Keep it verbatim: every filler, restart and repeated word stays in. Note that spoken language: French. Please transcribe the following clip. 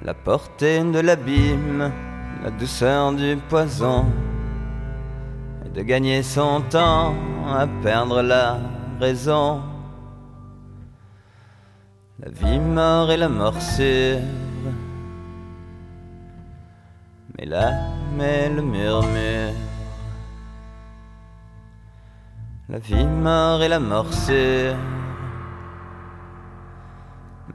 la portée de l'abîme, la douceur du poison, et de gagner son temps à perdre la raison. La vie, mort et la morsure, mais l'âme et le murmure. La vie, mort et la morsure,